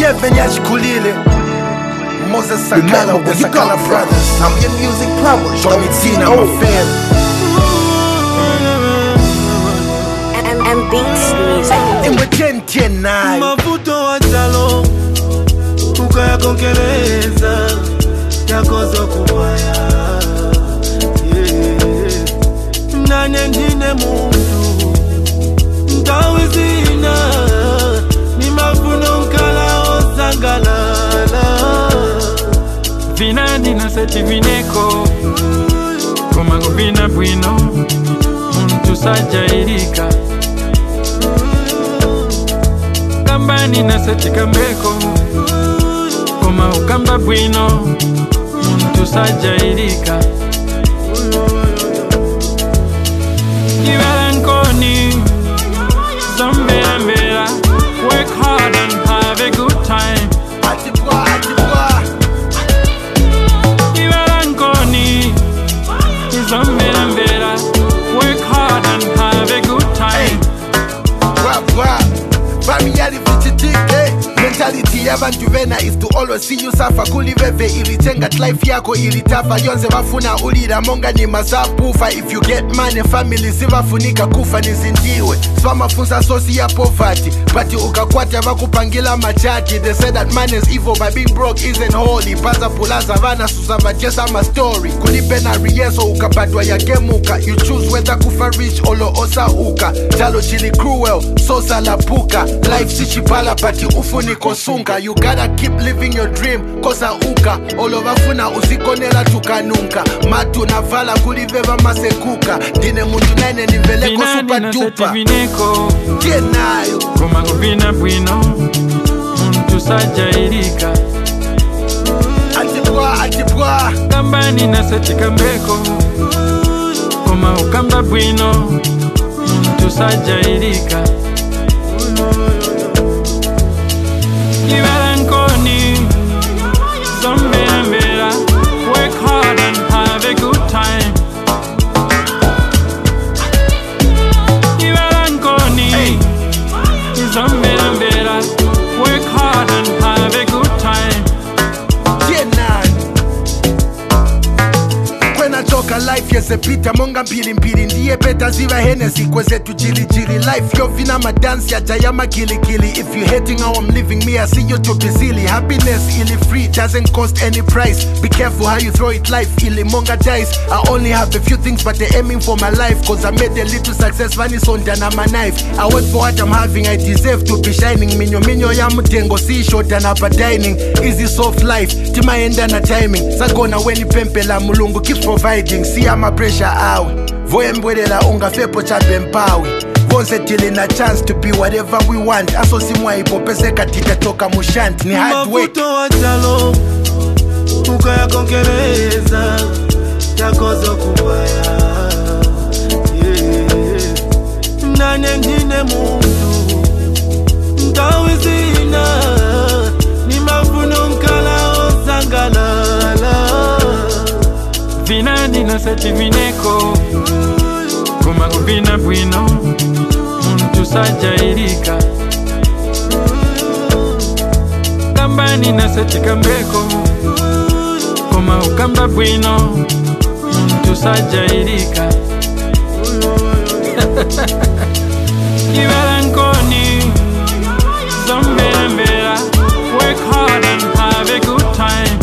Kulile, Moses Sakala of the Sakala Brothers. Zambian music power. Johnny Tina, my fan. And beats music. And we're 10-10-9. Mafuto wa chalo ukaya konkeleza yakozo kubaya nane ndine muntu ntawizina ni mafuno nkala osangalala vina dina seti vineko koma kuvina bwino muntu sajairika kambani na seti kambeko koma ukamba bwino muntu sajairika Kivalankoni Zambia mbera work hard and have a good time Kivalankoni Zambia mbera work hard and have a good time Mentality yabantu vena is to always see you suffer. Kuliveve ilitenga life yako ilitafa. Yonze wafuna ulira monga ni mazapufa. If you get money family sivafunika kufa nizindiwe. Swama funza sosi ya poverty but ukakwata vakupangila machati. They say that man is evil but being broke isn't holy. Paza pulaza vana susama jesa ma story. Kulipe na riyeso ukapatwa ya gemuka. You choose whether kufa rich olo osa uka. Jalo chili cruel sosa la puka. Life sichipala pati ufuni kosunga. You gotta keep living your dream kosa uka. Olovafuna usikonela tukanunka. Matu na vala kuliveva masekuka. Dine muntu naine niveleko super duper. Kenayo koma kuvina bwino muntu sajairika Atibwa kambani na seti kambeko koma ukamba bwino muntu sajairika Kivalankoni Zambia mbera work hard and have a good time Kivalankoni Zambia mbera work hard and have a good time Toka life yesepita monga mpili ndiye peta ziva Hennessy kwezetu jili life yo vina madansi ya jayama kilikili. If you hating how I'm living me I see you too busy. Happiness ili free doesn't cost any price. Be careful how you throw it life ili monga dice. I only have a few things but they're aiming for my life cause I made a little success vani sonda na my knife. I work for what I'm having I deserve to be shining. Minyo ya mutengo si short and upper dining. Easy soft life tima enda na timing. Sagona weni pempe la mulungu keeps providing. See my pressure out. Voembwelela unga fepo chape mpawi. Vonse tili na chance to be whatever we want. Aso simwa ipopeseka titatoka mushanti. Ni hard work. Mafuto wa chalo ukaya konkeleza yakozo kubaya nane ndine muntu ntawizina ni mafuno nkala osangalala Vina dina seti vineko koma kuvina bwino muntu sajairika kambani na seti kambeko koma ukamba bwino muntu sajairika Kivalankoni Zambia mbera work hard and have a good time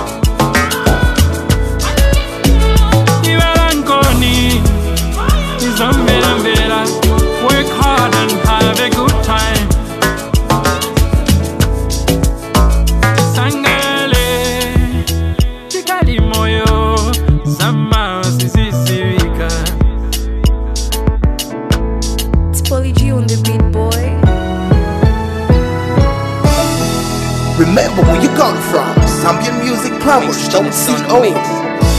Zambia mbera work hard and have a good time Sangale Chikali moyo Sama sisisirika It's Polly G on the beat, boy. Remember where you come from. Zambian music power. Don't see old.